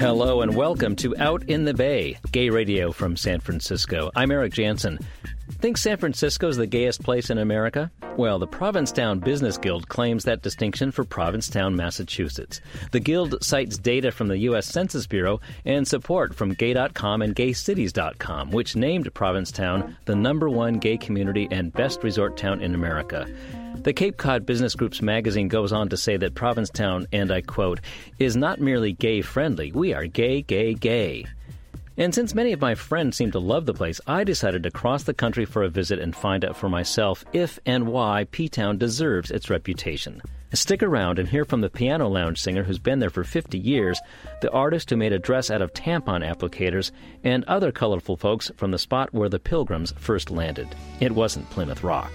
Hello and welcome to Out in the Bay, gay radio from San Francisco. I'm Eric Jansen. Think San Francisco's the gayest place in America? Well, the Provincetown Business Guild claims that distinction for Provincetown, Massachusetts. The Guild cites data from the U.S. Census Bureau and support from Gay.com and GayCities.com, which named Provincetown the #1 gay community and best resort town in America. The Cape Cod Business Group's magazine goes on to say that Provincetown, and I quote, is not merely gay-friendly, we are gay, gay, gay. And since many of my friends seem to love the place, I decided to cross the country for a visit and find out for myself if and why P-Town deserves its reputation. Stick around and hear from the Piano Lounge singer who's been there for 50 years, the artist who made a dress out of tampon applicators, and other colorful folks from the spot where the Pilgrims first landed. It wasn't Plymouth Rock.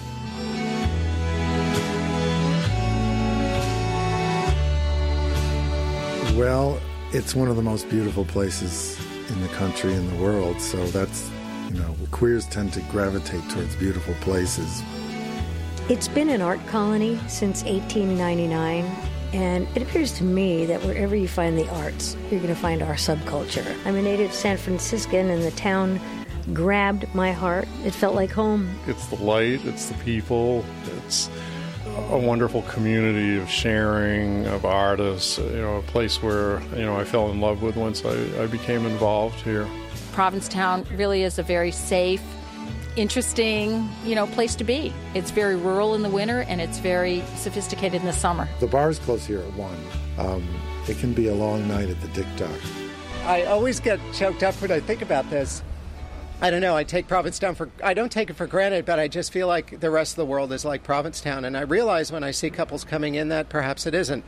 Well, it's one of the most beautiful places in the country and the world, so that's, queers tend to gravitate towards beautiful places. It's been an art colony since 1899, and it appears to me that wherever you find the arts, you're going to find our subculture. I'm a native San Franciscan, and the town grabbed my heart. It felt like home. It's the light, it's the people, it's a wonderful community of sharing, of artists, a place where, I fell in love with once I became involved here. Provincetown really is a very safe, interesting, place to be. It's very rural in the winter and it's very sophisticated in the summer. The bars close here at 1. It can be a long night at the Dick Duck. I always get choked up when I think about this. I don't know, I take Provincetown I don't take it for granted, but I just feel like the rest of the world is like Provincetown. And I realize when I see couples coming in that perhaps it isn't.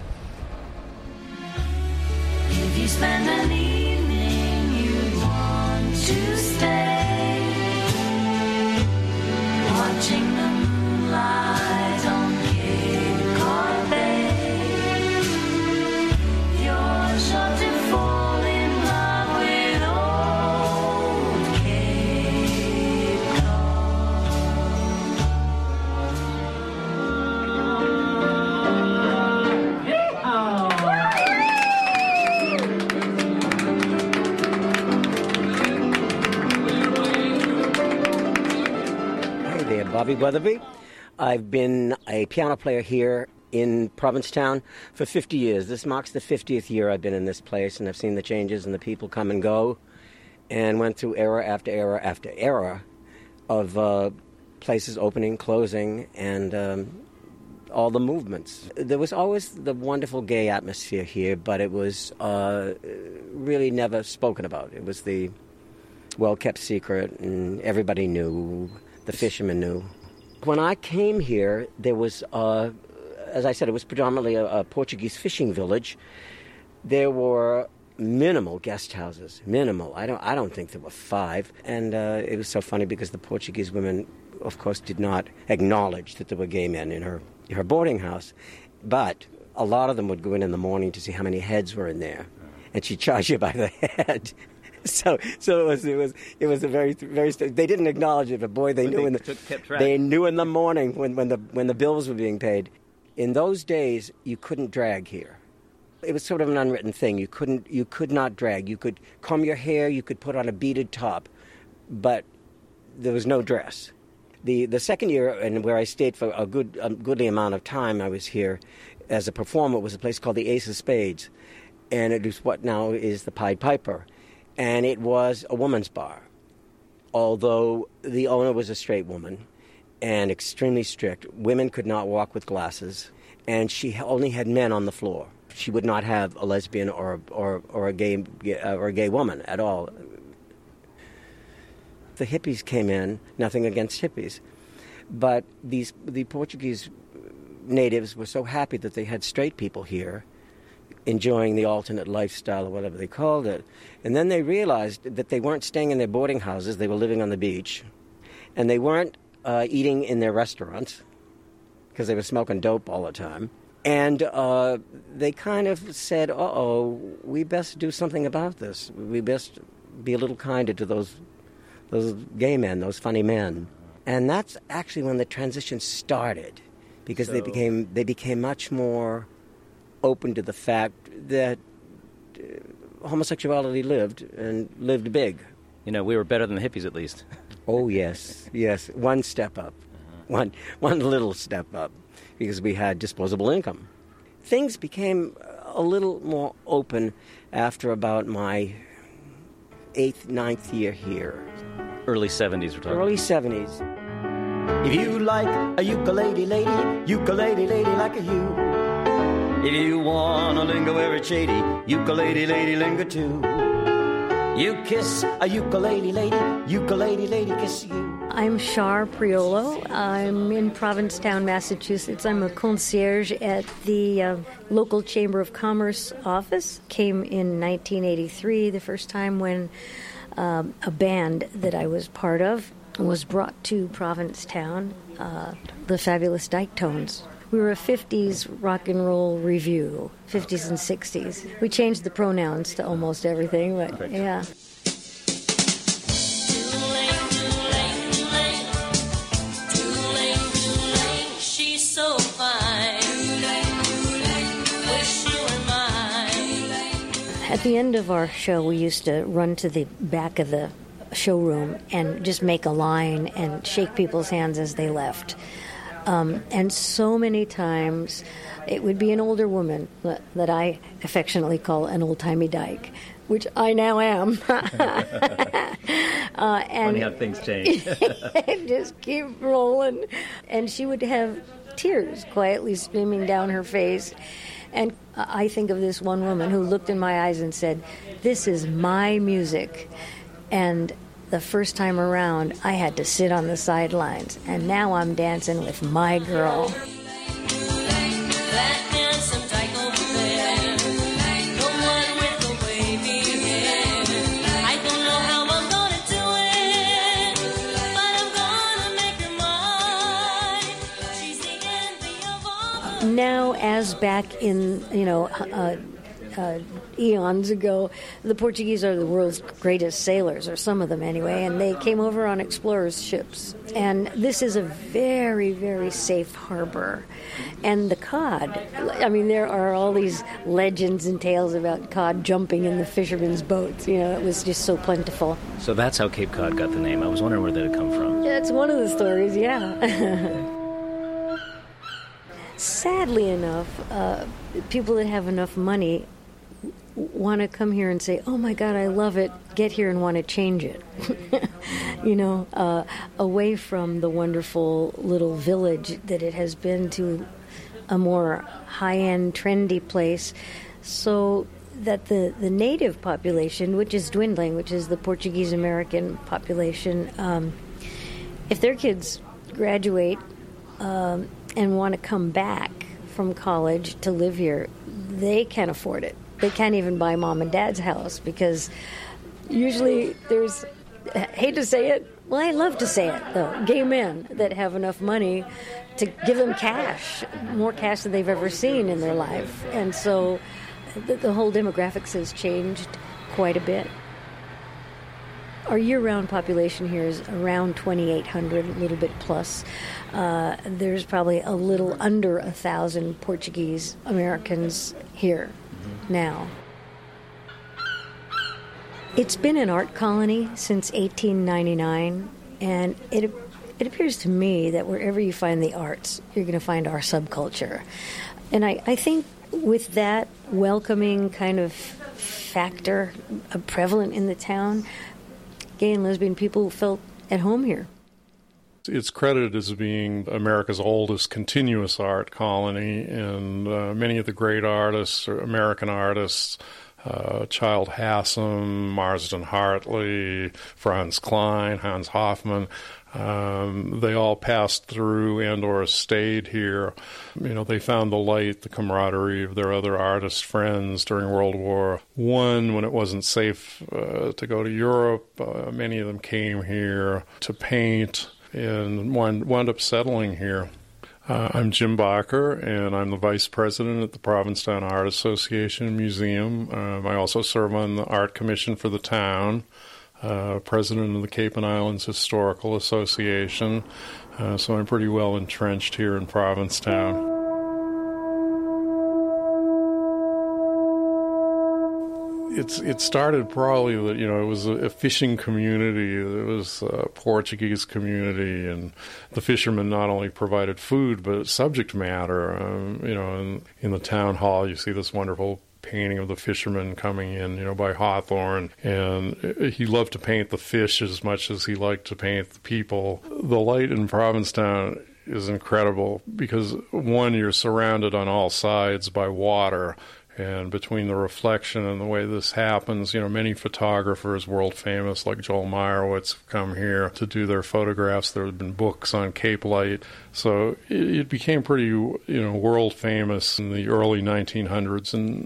If you spend an evening, you'd want to stay, watching the moonlight on Cape Cod Bay. You're sure to fall in love with old Cape Cod. Hey there, Bobby Weatherby. I've been a piano player here in Provincetown for 50 years. This marks the 50th year I've been in this place, and I've seen the changes and the people come and go, and went through era after era after era of places opening, closing, and all the movements. There was always the wonderful gay atmosphere here, but it was really never spoken about. It was the well-kept secret, and everybody knew. The fishermen knew. When I came here, there was, as I said, it was predominantly a Portuguese fishing village. There were minimal guest houses, minimal. I don't think there were 5. And it was so funny because the Portuguese women, of course, did not acknowledge that there were gay men in her boarding house. But a lot of them would go in the morning to see how many heads were in there, and she'd charge you by the head. So it was a very very. They didn't acknowledge it, but boy, they knew they knew in the morning when the bills were being paid. In those days, you couldn't drag here. It was sort of an unwritten thing. You could not drag. You could comb your hair. You could put on a beaded top, but there was no dress. The second year, and where I stayed for a goodly amount of time, I was here as a performer. It was a place called the Ace of Spades, and it was what now is the Pied Piper. And it was a woman's bar, although the owner was a straight woman and extremely strict. Women could not walk with glasses, and she only had men on the floor. She would not have a lesbian or a gay woman at all. The hippies came in, nothing against hippies, but the Portuguese natives were so happy that they had straight people here, enjoying the alternate lifestyle or whatever they called it. And then they realized that they weren't staying in their boarding houses, they were living on the beach, and they weren't eating in their restaurants because they were smoking dope all the time. And they kind of said, we best do something about this. We best be a little kinder to those gay men, those funny men. And that's actually when the transition started, because they became much more open to the fact that homosexuality lived, and lived big. You know, we were better than the hippies, at least. Oh, yes, yes. One step up. One little step up, because we had disposable income. Things became a little more open after about my 8th, 9th year here. Early 70s, we're talking. Early 70s. If you like a ukulele lady like a you. If you wanna linger where it's shady, ukulele lady linger too. You kiss a ukulele lady kiss you. I'm Char Priolo. I'm in Provincetown, Massachusetts. I'm a concierge at the local Chamber of Commerce office. Came in 1983, the first time when a band that I was part of was brought to Provincetown, the Fabulous Dyke Tones. We were a 50s rock and roll review, 50s and 60s. We changed the pronouns to almost everything, but Perfect. Yeah. She's so fine. Wish you were mine. At the end of our show, we used to run to the back of the showroom and just make a line and shake people's hands as they left. And so many times it would be an older woman that I affectionately call an old-timey dyke, which I now am. And Funny how things change. just keep rolling. And she would have tears quietly streaming down her face. And I think of this one woman who looked in my eyes and said, "This is my music." And the first time around, I had to sit on the sidelines. And now I'm dancing with my girl. That handsome dyke over there. The one with the wavy hair. I don't know how I'm gonna do it, but I'm gonna make her mine. She's the envy of all. Now, as back in, eons ago, the Portuguese are the world's greatest sailors, or some of them anyway, and they came over on explorers' ships. And this is a very, very safe harbor. And the cod, I mean, there are all these legends and tales about cod jumping in the fishermen's boats. You know, it was just so plentiful. So that's how Cape Cod got the name. I was wondering where that had come from. That's one of the stories, yeah. Sadly enough, people that have enough money want to come here and say, "Oh my God, I love it," get here and want to change it. Away from the wonderful little village that it has been to a more high-end, trendy place, so that the native population, which is dwindling, which is the Portuguese-American population, if their kids graduate and want to come back from college to live here, they can't afford it. They can't even buy mom and dad's house because usually there's, I hate to say it, well, I love to say it, though, gay men that have enough money to give them cash, more cash than they've ever seen in their life. And so the whole demographics has changed quite a bit. Our year-round population here is around 2,800, a little bit plus. There's probably a little under 1,000 Portuguese Americans here now. It's been an art colony since 1899, and it appears to me that wherever you find the arts, you're going to find our subculture. And I think with that welcoming kind of factor prevalent in the town, gay and lesbian people felt at home here. It's credited as being America's oldest continuous art colony, and many of the great artists, or American artists, Child Hassam, Marsden Hartley, Franz Klein, Hans Hofmann, they all passed through and or stayed here. You know, they found the light, the camaraderie of their other artist friends during World War I, when it wasn't safe to go to Europe. Many of them came here to paint and wound up settling here. I'm Jim Barker, and I'm the Vice President at the Provincetown Art Association Museum. I also serve on the Art Commission for the town, President of the Cape and Islands Historical Association, so I'm pretty well entrenched here in Provincetown. It started probably that, it was a fishing community. It was a Portuguese community, and the fishermen not only provided food but subject matter. In the town hall, you see this wonderful painting of the fishermen coming in, by Hawthorne, and he loved to paint the fish as much as he liked to paint the people. The light in Provincetown is incredible because, one, you're surrounded on all sides by water. And between the reflection and the way this happens, many photographers, world famous, like Joel Meyerowitz, have come here to do their photographs. There have been books on Cape Light. So it became pretty, world famous in the early 1900s. In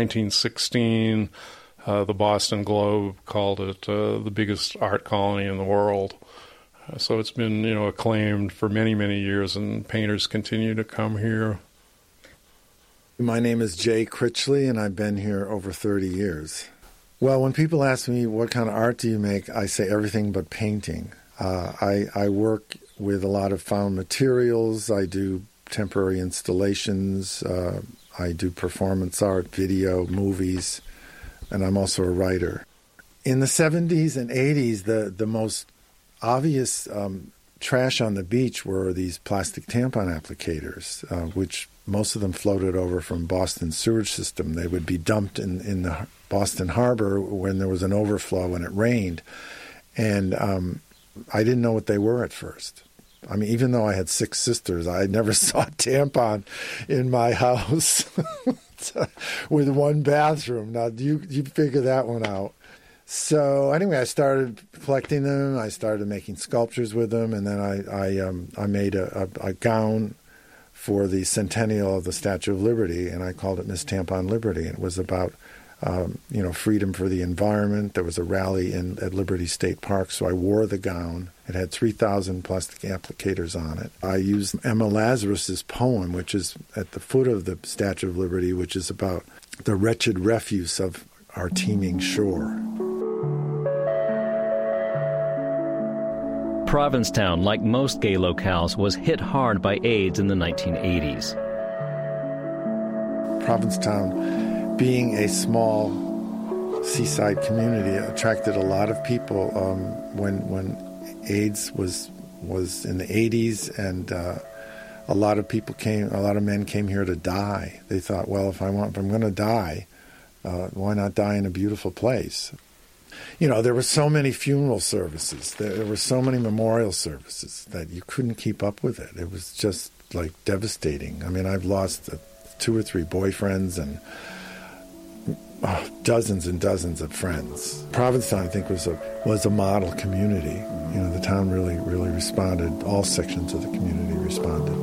1916, the Boston Globe called it the biggest art colony in the world. So it's been, acclaimed for many, many years, and painters continue to come here. My name is Jay Critchley, and I've been here over 30 years. Well, when people ask me what kind of art do you make, I say everything but painting. I work with a lot of found materials. I do temporary installations. I do performance art, video, movies, and I'm also a writer. In the 70s and 80s, the most obvious trash on the beach were these plastic tampon applicators, which most of them floated over from Boston's sewage system. They would be dumped in the Boston Harbor when there was an overflow and it rained. And I didn't know what they were at first. I mean, even though I had 6 sisters, I never saw a tampon in my house with one bathroom. Now, you figure that one out. So anyway, I started collecting them. I started making sculptures with them, and then I made a gown for the centennial of the Statue of Liberty, and I called it Miss Tampon Liberty. And it was about freedom for the environment. There was a rally at Liberty State Park, so I wore the gown. It had 3,000 plastic applicators on it. I used Emma Lazarus's poem, which is at the foot of the Statue of Liberty, which is about the wretched refuse of our teeming shore. Provincetown, like most gay locales, was hit hard by AIDS in the 1980s. Provincetown, being a small seaside community, attracted a lot of people when AIDS was in the 80s, and a lot of men came here to die. They thought, well, if I'm going to die, why not die in a beautiful place? There were so many funeral services. There were so many memorial services that you couldn't keep up with it. It was just, devastating. I mean, I've lost 2 or 3 boyfriends and dozens and dozens of friends. Provincetown, I think, was a model community. The town really, really responded. All sections of the community responded.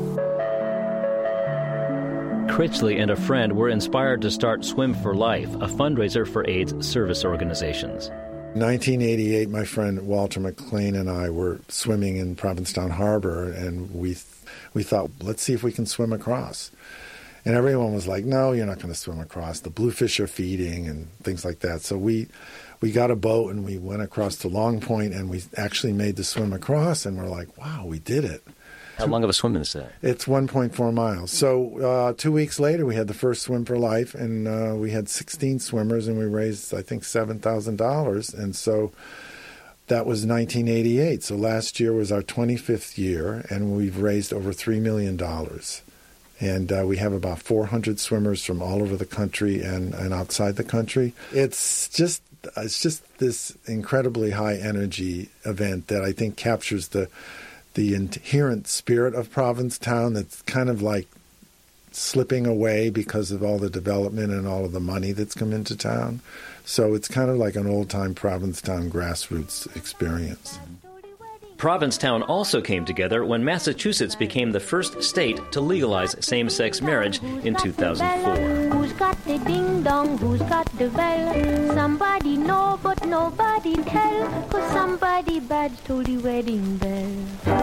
Critchley and a friend were inspired to start Swim for Life, a fundraiser for AIDS service organizations. In 1988, my friend Walter McLean and I were swimming in Provincetown Harbor, and we thought, let's see if we can swim across. And everyone was like, no, you're not going to swim across. The bluefish are feeding and things like that. So we got a boat and we went across to Long Point, and we actually made the swim across, and we're like, wow, we did it. How long of a swim is that? It's 1.4 miles. So 2 weeks later, we had the first Swim for Life, and we had 16 swimmers, and we raised, I think, $7,000. And so that was 1988. So last year was our 25th year, and we've raised over $3 million. And we have about 400 swimmers from all over the country and outside the country. It's just this incredibly high-energy event that I think captures the inherent spirit of Provincetown that's kind of like slipping away because of all the development and all of the money that's come into town. So it's kind of like an old-time Provincetown grassroots experience. Provincetown also came together when Massachusetts became the first state to legalize same-sex marriage in 2004. Who's got the ding-dong, who's got the bell? Somebody know, but nobody tell, 'cause somebody bad stole the wedding bell.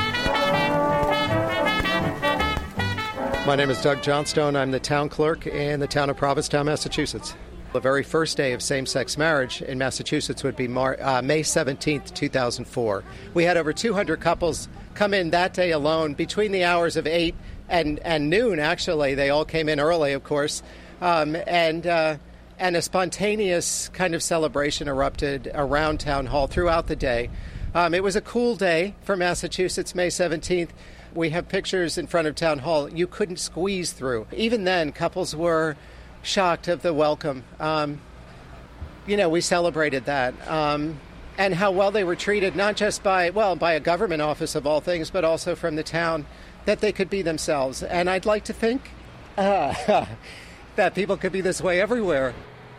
My name is Doug Johnstone. I'm the town clerk in the town of Provincetown, Massachusetts. The very first day of same-sex marriage in Massachusetts would be May 17th, 2004. We had over 200 couples come in that day alone between the hours of 8 and noon, actually. They all came in early, of course. And and a spontaneous kind of celebration erupted around Town Hall throughout the day. It was a cool day for Massachusetts, May 17th. We have pictures in front of Town Hall you couldn't squeeze through. Even then, couples were shocked of the welcome. We celebrated that. And how well they were treated, not just by a government office of all things, but also from the town, that they could be themselves. And I'd like to think that people could be this way everywhere.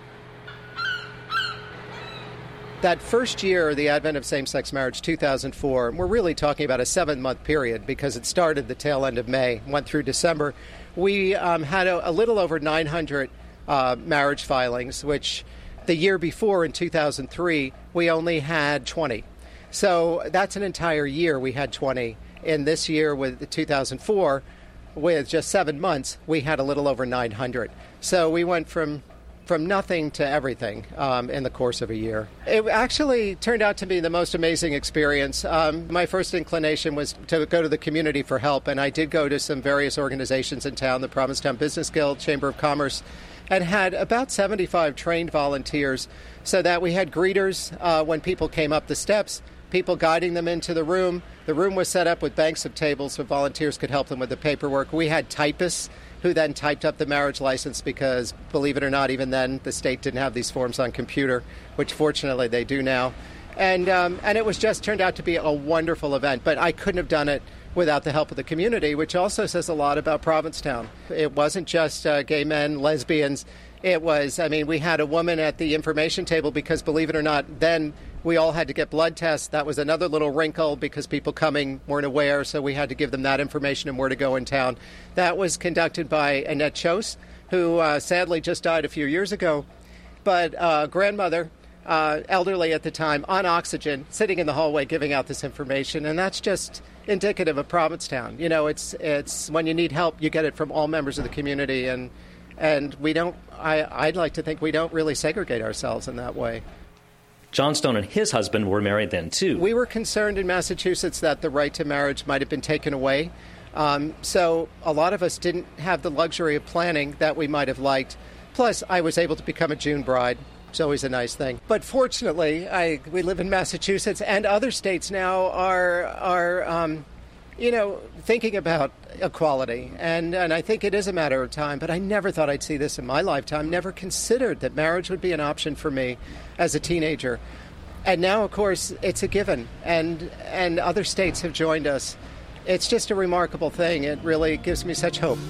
That first year, the advent of same-sex marriage, 2004, we're really talking about a 7-month period because it started the tail end of May, went through December. We had a little over 900 marriage filings, which the year before, in 2003, we only had 20. So that's an entire year we had 20. In this year, with 2004, with just 7 months, we had a little over 900. So we went from nothing to everything in the course of a year. It actually turned out to be the most amazing experience. My first inclination was to go to the community for help, and I did go to some various organizations in town, the Provincetown Business Guild, Chamber of Commerce, and had about 75 trained volunteers so that we had greeters when people came up the steps, people guiding them into the room. The room was set up with banks of tables so volunteers could help them with the paperwork. We had typists who then typed up the marriage license because, believe it or not, even then the state didn't have these forms on computer, which fortunately they do now. And it was just turned out to be a wonderful event, but I couldn't have done it without the help of the community, which also says a lot about Provincetown. It wasn't just gay men, lesbians. It was, we had a woman at the information table because, believe it or not, then we all had to get blood tests. That was another little wrinkle because people coming weren't aware, so we had to give them that information and where to go in town. That was conducted by Annette Chose, who sadly just died a few years ago, but grandmother, elderly at the time, on oxygen, sitting in the hallway giving out this information, and that's just indicative of Provincetown. It's when you need help, you get it from all members of the community, and we don't. I'd like to think we don't really segregate ourselves in that way. John Stone and his husband were married then, too. We were concerned in Massachusetts that the right to marriage might have been taken away. So a lot of us didn't have the luxury of planning that we might have liked. Plus, I was able to become a June bride. It's always a nice thing. But fortunately, we live in Massachusetts, and other states now are thinking about equality. And I think it is a matter of time. But I never thought I'd see this in my lifetime. Never considered that marriage would be an option for me as a teenager. And now, of course, it's a given. And other states have joined us. It's just a remarkable thing. It really gives me such hope.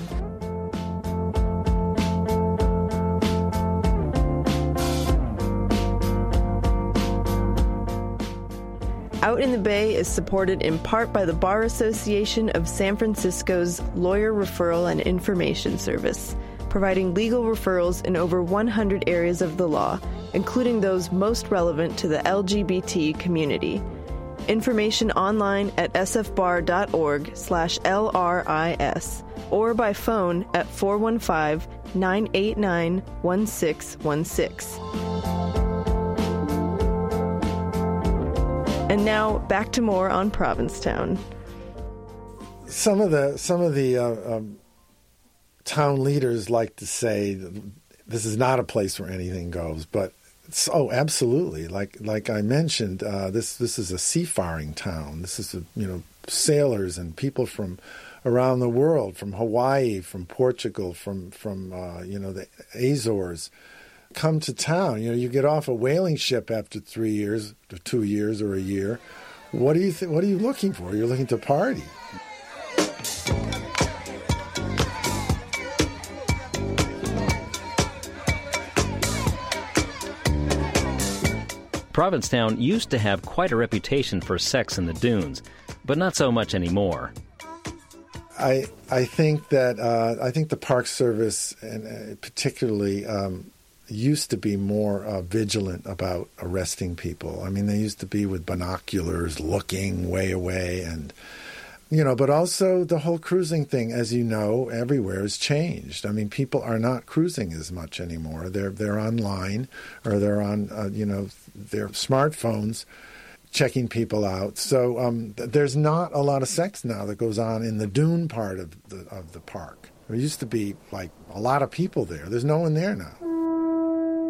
Out in the Bay is supported in part by the Bar Association of San Francisco's Lawyer Referral and Information Service, providing legal referrals in over 100 areas of the law, including those most relevant to the LGBT community. Information online at sfbar.org/LRIS or by phone at 415-989-1616. And now back to more on Provincetown. Some of the town leaders like to say this is not a place where anything goes, but absolutely. Like I mentioned, this is a seafaring town. This is sailors and people from around the world, from Hawaii, from Portugal, from the Azores, come to town. You get off a whaling ship after 3 years, or 2 years, or a year. What do you What are you looking for? You're looking to party. Provincetown used to have quite a reputation for sex in the dunes, but not so much anymore. I think that the Park Service, and particularly, used to be more vigilant about arresting people. They used to be with binoculars looking way away, and but also the whole cruising thing, as you know, everywhere has changed. People are not cruising as much anymore. They're online, or they're on their smartphones checking people out. So there's not a lot of sex now that goes on in the dune part of the park. There used to be a lot of people there. There's no one there now.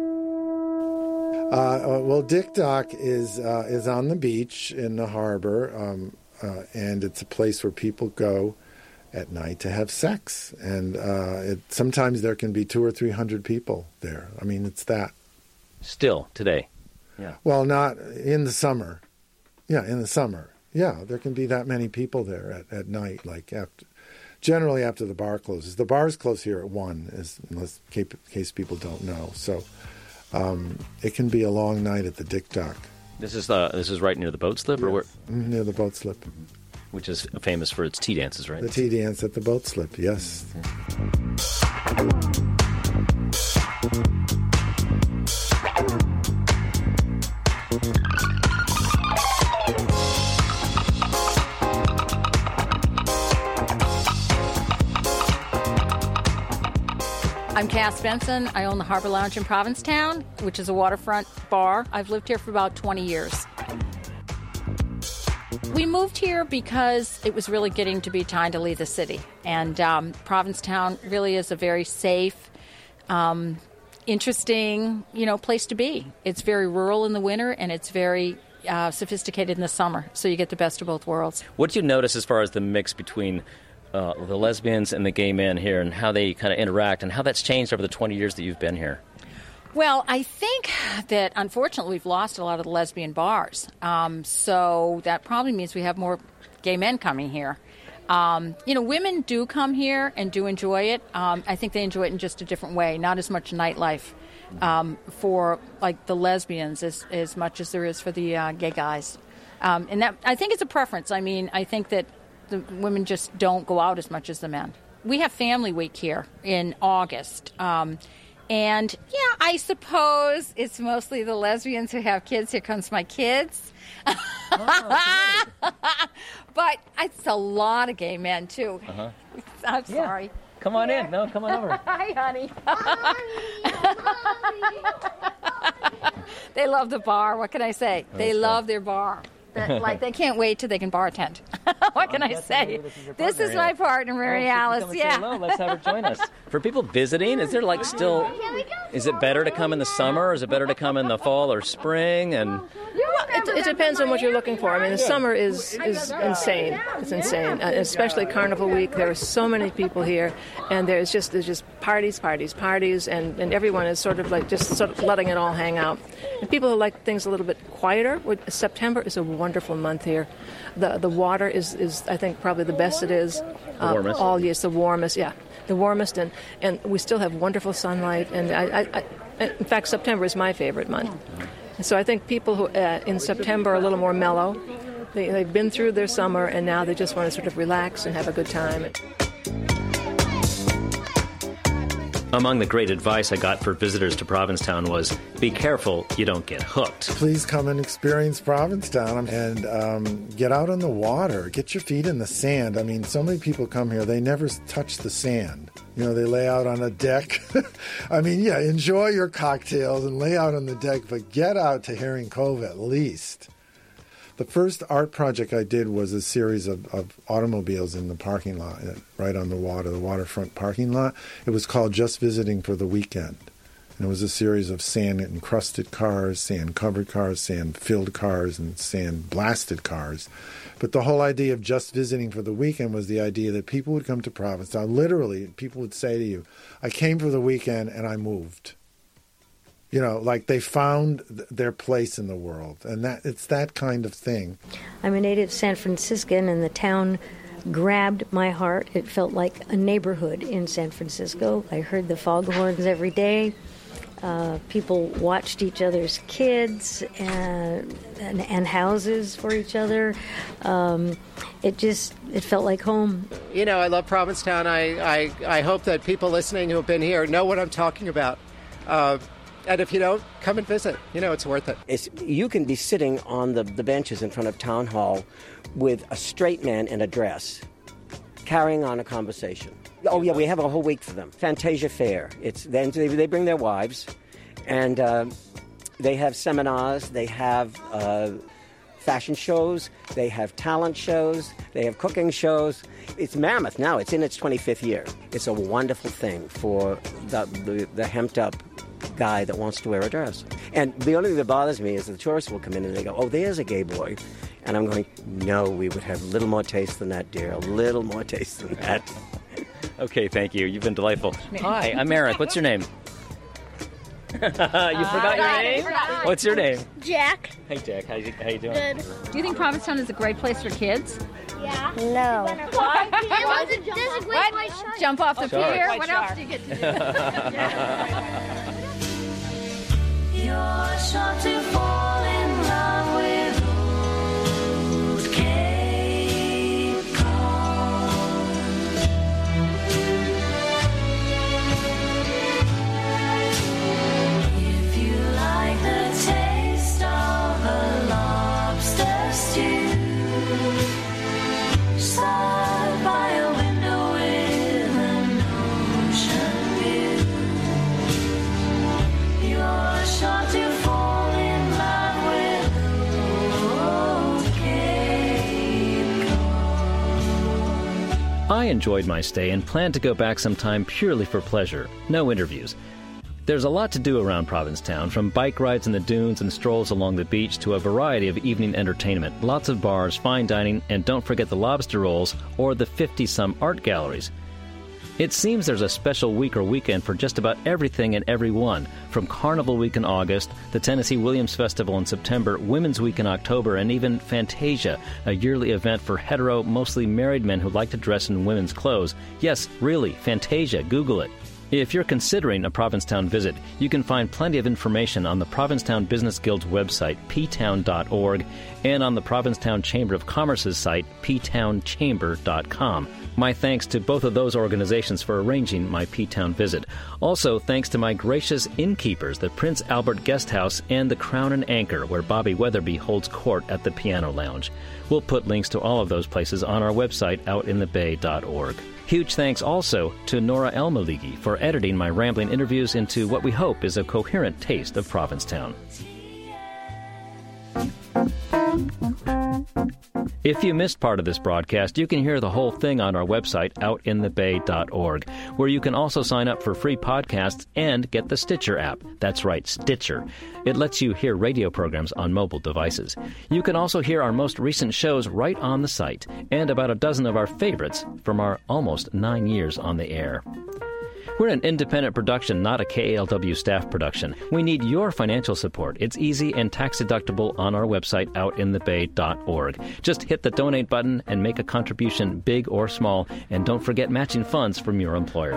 Well, Dick Dock is on the beach in the harbor, and it's a place where people go at night to have sex. And sometimes there can be 200 or 300 people there. I mean, it's that. Still, today. Yeah. Well, not in the summer. Yeah, in the summer. Yeah, there can be that many people there at night, like generally after the bar closes. The bars close here at 1, in case people don't know. So it can be a long night at the Dick Dock. This is right near the boat slip? Yes. Or where? Near the boat slip. Which is famous for its tea dances, right? The tea dance at the boat slip, yes. I'm Cass Benson. I own the Harbor Lounge in Provincetown, which is a waterfront bar. I've lived here for about 20 years. We moved here because it was really getting to be time to leave the city. And Provincetown really is a very safe, interesting, place to be. It's very rural in the winter, and it's very sophisticated in the summer. So you get the best of both worlds. What do you notice as far as the mix between the lesbians and the gay men here, and how they kind of interact, and how that's changed over the 20 years that you've been here? Well, I think that, unfortunately, we've lost a lot of the lesbian bars. So that probably means we have more gay men coming here. Women do come here and do enjoy it. I think they enjoy it in just a different way, not as much nightlife for, like, the lesbians as much as there is for the gay guys. And that, I think it's a preference. I mean, I think that the women just don't go out as much as the men. We have Family Week here in August. And, yeah, I suppose it's mostly the lesbians who have kids. Here comes my kids. Oh, but it's a lot of gay men, too. Uh-huh. I'm sorry. Come on in. No, come on over. Hi, honey. They love the bar. What can I say? They love their bar. They can't wait till they can bartend. What can I say? This is my partner, Mary Alice. Yeah. Hello. Let's have her join us. For people visiting, is there is it better to come in the summer, or is it better to come in the fall or spring? And it depends on what you're looking for. I mean, the summer is insane. It's insane, especially Carnival Week. There are so many people here, and there's just parties, and everyone is sort of letting it all hang out. And people who like things a little bit quieter, September is a wonderful month here. The water is I think probably the best it is. The warmest. All year, it's the warmest. Yeah, the warmest, and we still have wonderful sunlight. And I in fact, September is my favorite month. And so I think people who in September are a little more mellow. They've been through their summer, and now they just want to sort of relax and have a good time. Among the great advice I got for visitors to Provincetown was, be careful you don't get hooked. Please come and experience Provincetown and get out on the water. Get your feet in the sand. I mean, so many people come here, they never touch the sand. They lay out on a deck. I mean, yeah, enjoy your cocktails and lay out on the deck, but get out to Herring Cove at least. The first art project I did was a series of automobiles in the parking lot, right on the waterfront parking lot. It was called Just Visiting for the Weekend. And it was a series of sand-encrusted cars, sand-covered cars, sand-filled cars, and sand-blasted cars. But the whole idea of Just Visiting for the Weekend was the idea that people would come to Provincetown. Literally, people would say to you, I came for the weekend and I moved. Like they found their place in the world, and it's that kind of thing. I'm a native San Franciscan, and the town grabbed my heart. It felt like a neighborhood in San Francisco. I heard the foghorns every day. People watched each other's kids and houses for each other. It felt like home. I love Provincetown. I hope that people listening who have been here know what I'm talking about. And if you don't, come and visit. It's worth it. You can be sitting on the benches in front of Town Hall with a straight man in a dress, carrying on a conversation. Oh, yeah, we have a whole week for them. Fantasia Fair. They bring their wives, and they have seminars, they have fashion shows, they have talent shows, they have cooking shows. It's mammoth now. It's in its 25th year. It's a wonderful thing for the hemped-up guy that wants to wear a dress. And the only thing that bothers me is the tourists will come in and they go, oh, there's a gay boy. And I'm going, no, we would have a little more taste than that, dear. A little more taste than that. Okay, thank you. You've been delightful. Hi, I'm Eric. What's your name? You forgot your name? What's your name? Jack. Hey, Jack. How you doing? Good. Do you think Provincetown is a great place for kids? Yeah. No. Why? There's a great white shark. Jump off the Shark. pier? White What else do you get to do? You're sure to fall in love with old Cape Cod. If you like the taste of a lobster stew, sat by a window with an ocean view, you're sure to fall in love with old Cape Cod. I enjoyed my stay and plan to go back sometime purely for pleasure. No interviews. There's a lot to do around Provincetown, from bike rides in the dunes and strolls along the beach to a variety of evening entertainment, lots of bars, fine dining, and don't forget the lobster rolls or the 50-some art galleries. It seems there's a special week or weekend for just about everything and everyone, from Carnival Week in August, the Tennessee Williams Festival in September, Women's Week in October, and even Fantasia, a yearly event for hetero, mostly married men who like to dress in women's clothes. Yes, really, Fantasia. Google it. If you're considering a Provincetown visit, you can find plenty of information on the Provincetown Business Guild's website, ptown.org, and on the Provincetown Chamber of Commerce's site, ptownchamber.com. My thanks to both of those organizations for arranging my P-Town visit. Also, thanks to my gracious innkeepers, the Prince Albert Guest House and the Crown and Anchor, where Bobby Weatherby holds court at the Piano Lounge. We'll put links to all of those places on our website, outinthebay.org. Huge thanks also to Nora Elmaligi for editing my rambling interviews into what we hope is a coherent taste of Provincetown. If you missed part of this broadcast, you can hear the whole thing on our website, outinthebay.org, where you can also sign up for free podcasts and get the Stitcher app. That's right, Stitcher. It lets you hear radio programs on mobile devices. You can also hear our most recent shows right on the site, and about a dozen of our favorites from our almost 9 years on the air. We're an independent production, not a KALW staff production. We need your financial support. It's easy and tax-deductible on our website, outinthebay.org. Just hit the donate button and make a contribution, big or small, and don't forget matching funds from your employer.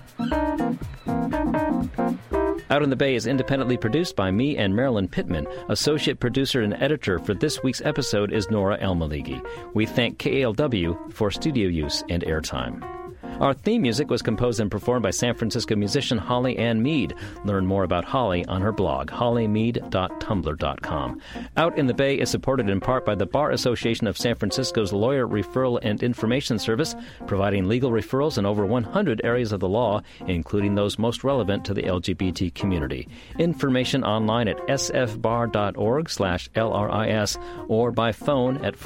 Out in the Bay is independently produced by me and Marilyn Pittman. Associate producer and editor for this week's episode is Nora Elmaligi. We thank KALW for studio use and airtime. Our theme music was composed and performed by San Francisco musician Holly Ann Mead. Learn more about Holly on her blog, hollymead.tumblr.com. Out in the Bay is supported in part by the Bar Association of San Francisco's Lawyer Referral and Information Service, providing legal referrals in over 100 areas of the law, including those most relevant to the LGBT community. Information online at sfbar.org/LRIS or by phone at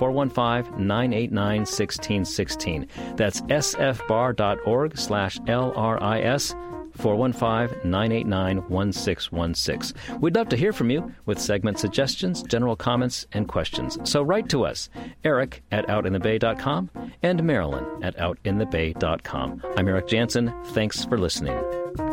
415-989-1616. That's sfbar.org/LRIS, 415-989-1616. We'd love to hear from you with segment suggestions, general comments, and questions. So write to us, Eric at outinthebay.com and Marilyn at outinthebay.com. I'm Eric Jansen. Thanks for listening.